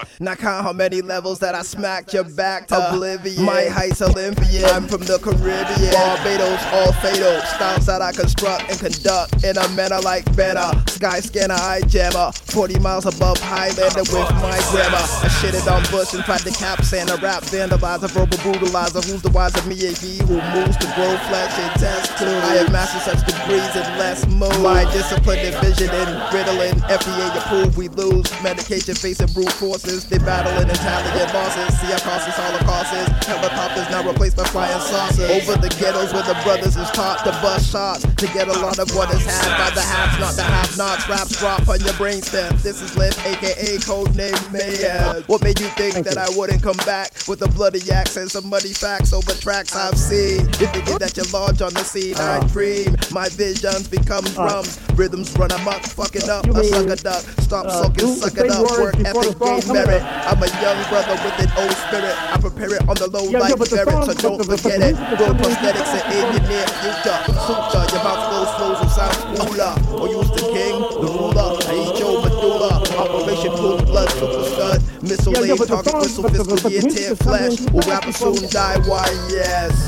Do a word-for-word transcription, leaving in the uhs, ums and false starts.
Now count how many levels that I smacked your back to oblivion. My height's Olympian. I'm from the Caribbean. Barbados, all fatal. Styles that I construct and conduct in a manner like better. Sky scanner, eye jammer. forty miles above Highlander with my grammar. I shitted on Bush and tried to cap Santa. Rap vandalizer, verbal brutalizer. Who's the wiser, me or he who moves to grow flesh and test too? I have mastered such degrees in less move. My discipline and vision and riddling. F D A approved, we lose. Medication facing brute forces. They battling Italian losses. See our causes, holocausts. Helicopters now replaced by flying saucers. Over the ghettos where the brothers is taught to bust shots to get a lot of what is had by the haves, not the have-nots. Raps drop on your brainstem. This is Liv, aka codename Mayhem. What made you think Thank that you. I wouldn't come back with a bloody accent, some muddy facts over tracks I've seen? You thinking that you're large on the scene? I Uh. dream. My visions become drums. Rhythms run amok, fucking up You a mean, sucker duck. Stop uh, sulking, do suck the it same up. words Work before the ethic, song gain come merit. out. I'm a young brother with an old spirit. I prepare it on the low Yeah, like yeah, but the ferret, song- so but don't the- but the forget it. music is Build coming- prosthetics and in your near future. Suture, your mouth flows, flows will sound cooler. Or use the king, the ruler. I eat your medulla. Operation Cool Blood, Super Stud. Missile Yeah, yeah, aim, but the target song- whistle, but the- fiscal but the year, music tear is coming flesh. before Will the rapper song. soon die? Why, yes.